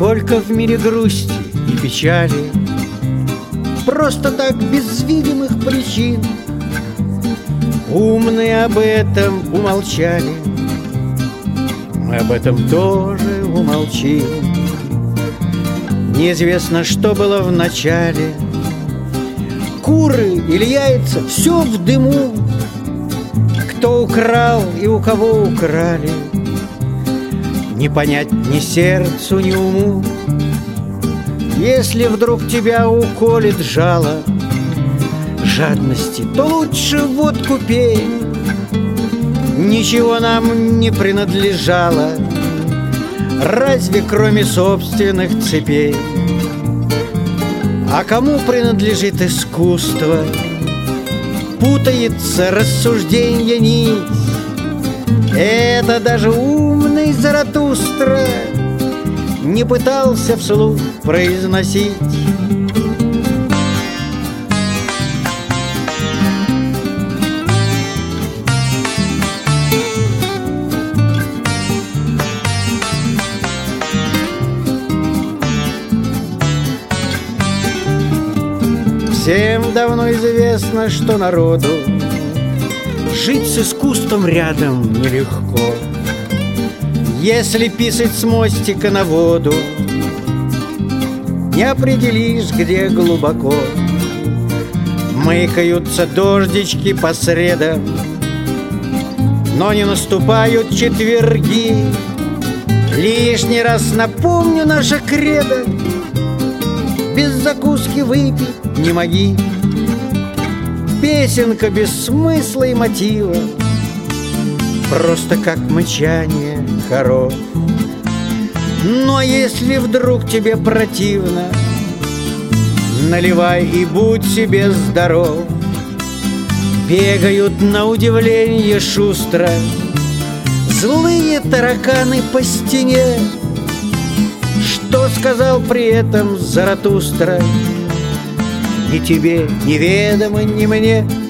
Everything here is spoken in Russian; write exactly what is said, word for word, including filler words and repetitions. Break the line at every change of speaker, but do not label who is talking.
Сколько в мире грусти и печали, просто так, без видимых причин. Умные об этом умолчали, мы об этом тоже умолчим. Неизвестно, что было в начале, куры или яйца, все в дыму. Кто украл и у кого украли, не понять ни сердцу, ни уму. Если вдруг тебя уколет жало жадности, то лучше водку пей. Ничего нам не принадлежало, разве кроме собственных цепей. А кому принадлежит искусство, путается рассужденье нить. Это даже умный Заратустра не пытался вслух произносить. Всем давно известно, что народу жить с искусством рядом нелегко. Если писать с мостика на воду, не определишь, где глубоко. Мыкаются дождички по средам, но не наступают четверги. Лишний раз напомню наше кредо: без закуски выпить не моги. Песенка без смысла и мотива, просто как мычание коров. Но если вдруг тебе противно, наливай и будь себе здоров. Бегают на удивление шустро злые тараканы по стене. Что сказал при этом Заратустра, ни тебе неведомо, ни мне.